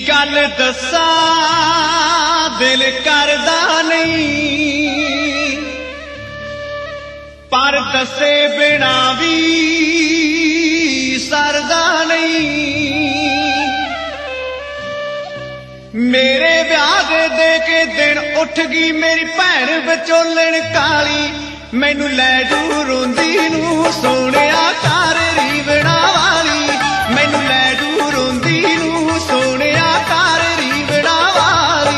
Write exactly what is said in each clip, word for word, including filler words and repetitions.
गल दसा दिल करदा नहीं, पर दसे बिना भी सरदा नहीं। मेरे ब्याह दे के दिन उठ गई मेरी भैन विचोलण काली, मैनू लै जू रोंदी नू सोहणिया कार रीवणा वाली, मैनू लै जू रोंदी नू सोहणिया कार रीवणा वाली।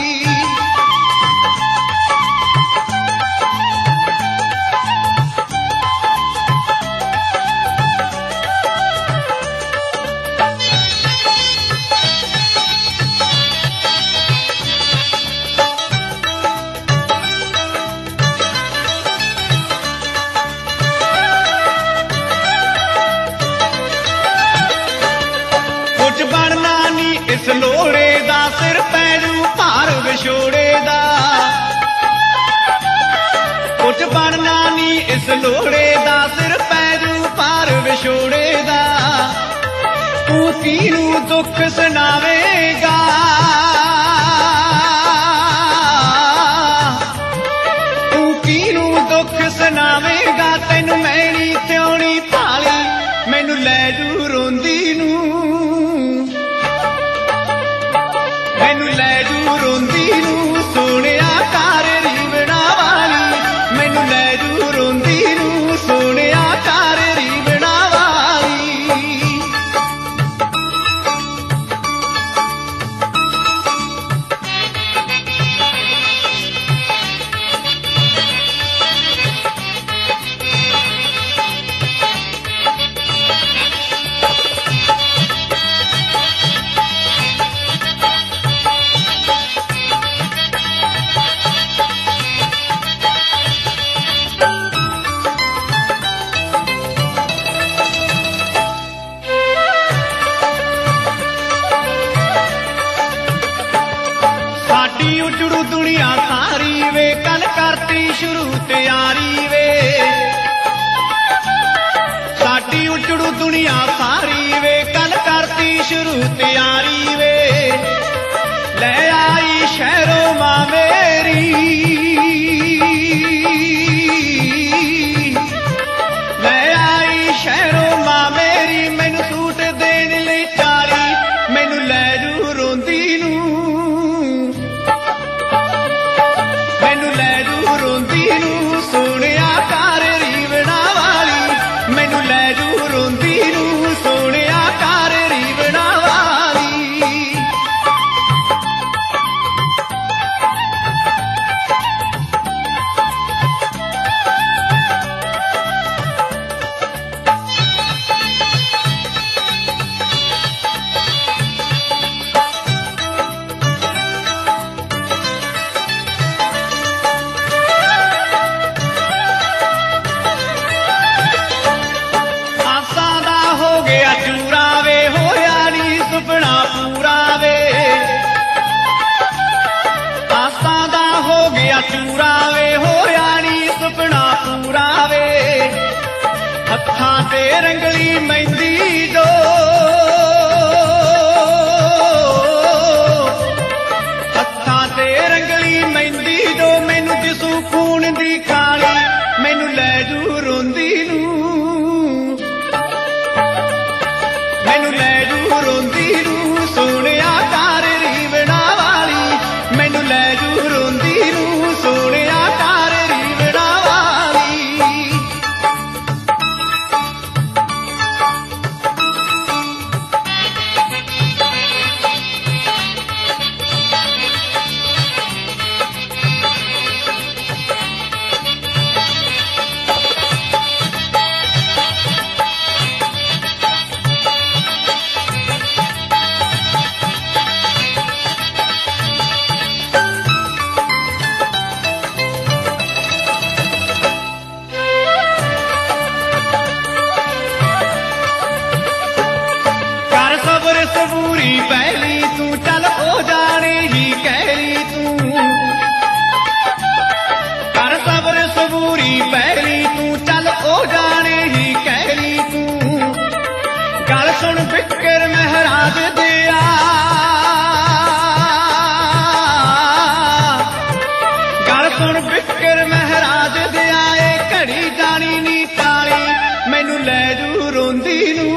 कुछ बनना नी इस लोड़े दा, सिर पैजू भार विछोड़े दा। कुछ बनना नी इस लोड़े दा, सिर पैजू भार विछोड़े दा। तू किनू दुख सुनावेगा, तू किनू दुख सुनावेगा, तैनू मैनी त्योणी भाली, मैनू लै जू रोंदी नू, मैनू लै जू रोंदी नू सोहणिया कार रीवणा वाली, मैनू लै जू रोंदी नू सोहणिया कार रीवणा वाली। साडी उजड़ू दुनिया सारी वे, कल करती शुरू तैयारी वे। साडी उजड़ू दुनिया सारी वे, कल करती शुरू तैयारी वे। ले आई शहरों मां मेरी, ले आई शहरों मां मेरी, मैनू सूट देने लई चाली, मैनू लै जू रोंदी नू, मैनू लै जू रोंदी नू सोहणिया कार रीवणा वाली, मैनू लै जू रोंदी नू सोहणिया कार रीवणा वाली। आसां दा हो गया चूरा वे, होया नी सुपना पूरा वे। आसां दा हो गया चूरा वे, होया नी सुपना पूरा वे। हत्थां ते रंगली मेहंदी जो, हत्थां ते रंगली मेहंदी जो, मैनू दिसू खून दी खाली, मैनू लै जू रोंदी नू, मैनू लै जू रोंदी नू सोहणिया कार रीवणा वाली, मैनू लै जू रोंदी नू सोहणिया कार रीवणा वाली। ਰੋਂਦੀ ਨੂੰ।